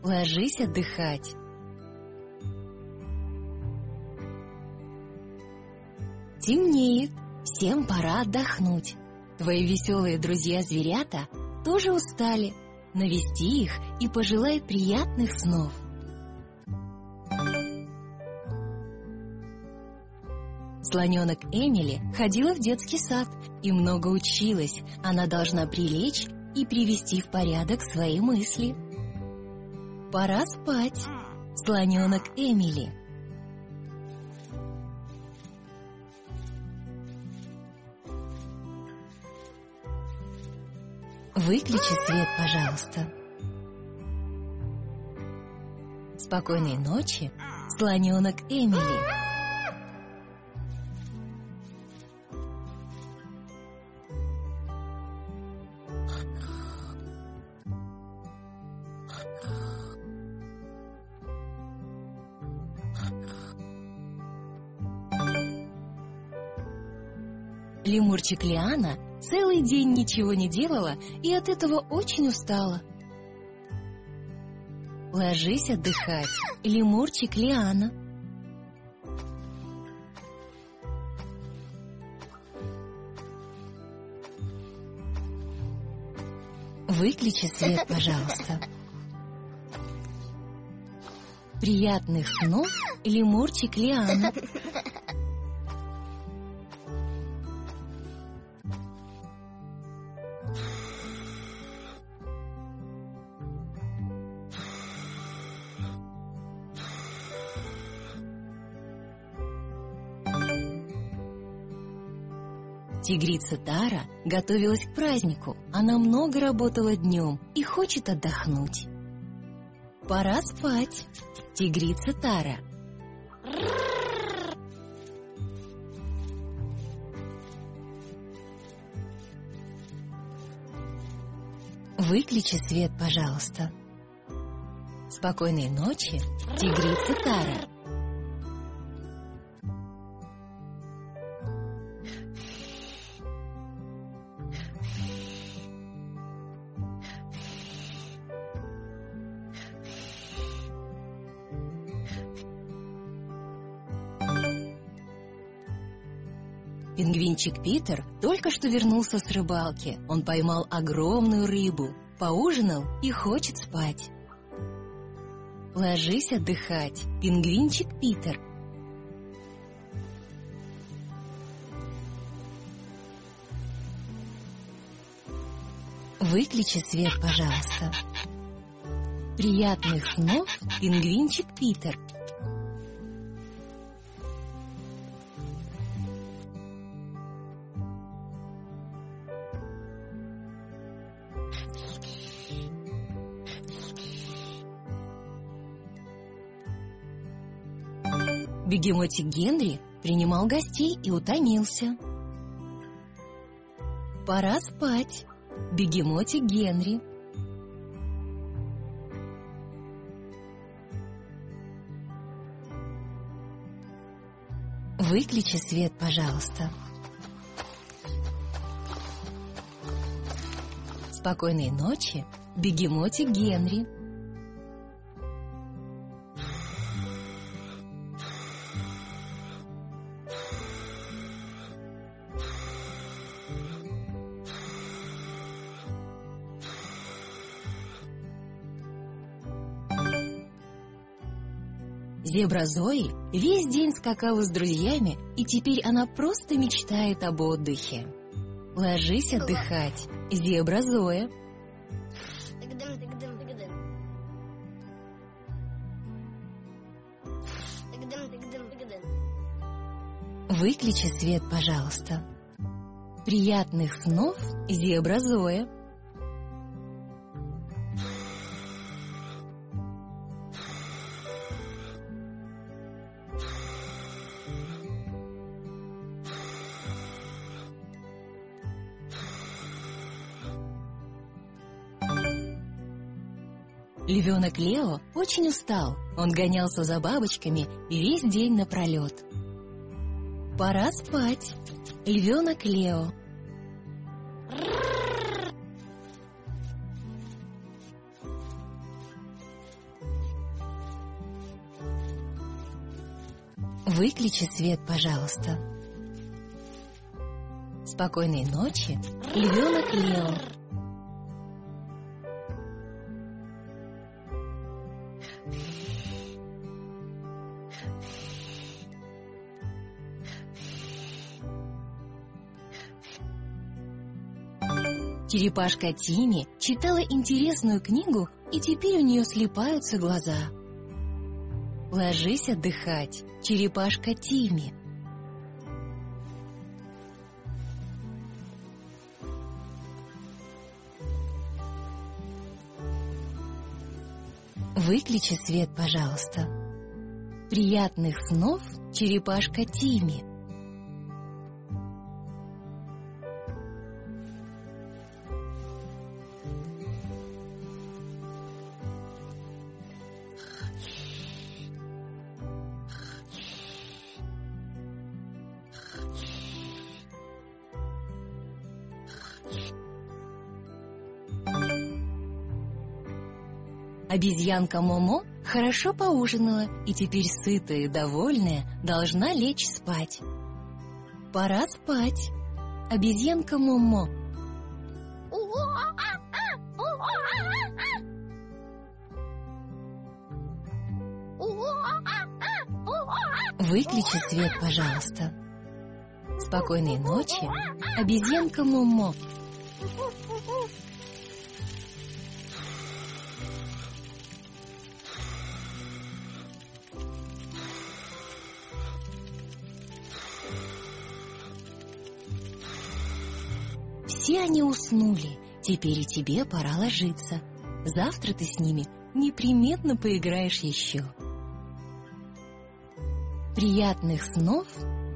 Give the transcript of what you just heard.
Ложись отдыхать. Темнеет, всем пора отдохнуть. Твои веселые друзья-зверята тоже устали. Навести их и пожелай приятных снов. Слоненок Эмили ходила в детский сад и много училась. Она должна прилечь и привести в порядок свои мысли. Пора спать, слоненок Эмили. Выключи свет, пожалуйста. Спокойной ночи, слоненок Эмили. Лемурчик Лиана целый день ничего не делала и от этого очень устала. Ложись отдыхать, лемурчик Лиана. Выключи свет, пожалуйста. Приятных снов, лемурчик Лиана. Тигрица Тара готовилась к празднику. Она много работала днем и хочет отдохнуть. Пора спать, тигрица Тара. Выключи свет, пожалуйста. Спокойной ночи, тигрица Тара. Пингвинчик Питер только что вернулся с рыбалки. Он поймал огромную рыбу, поужинал и хочет спать. Ложись отдыхать, пингвинчик Питер. Выключи свет, пожалуйста. Приятных снов, пингвинчик Питер. Бегемотик Генри принимал гостей и утомился. Пора спать, бегемотик Генри. Выключи свет, пожалуйста. Спокойной ночи, бегемотик Генри. Зебра Зои весь день скакала с друзьями, и теперь она просто мечтает об отдыхе. Ложись отдыхать, зебра Зоя. Выключи свет, пожалуйста. Приятных снов, зебра Зоя. Львенок Лео очень устал. Он гонялся за бабочками весь день напролет. Пора спать, львенок Лео. Выключи свет, пожалуйста. Спокойной ночи, львенок Лео. Черепашка Тимми читала интересную книгу, и теперь у нее слипаются глаза. Ложись отдыхать, черепашка Тимми. Выключи свет, пожалуйста. Приятных снов, черепашка Тимми. Обезьянка Момо хорошо поужинала и теперь сытая и довольная должна лечь спать. Пора спать. Обезьянка Момо. Выключи свет, пожалуйста. Спокойной ночи, обезьянка Момо. Все они уснули, теперь и тебе пора ложиться. Завтра ты с ними непременно поиграешь еще. Приятных снов,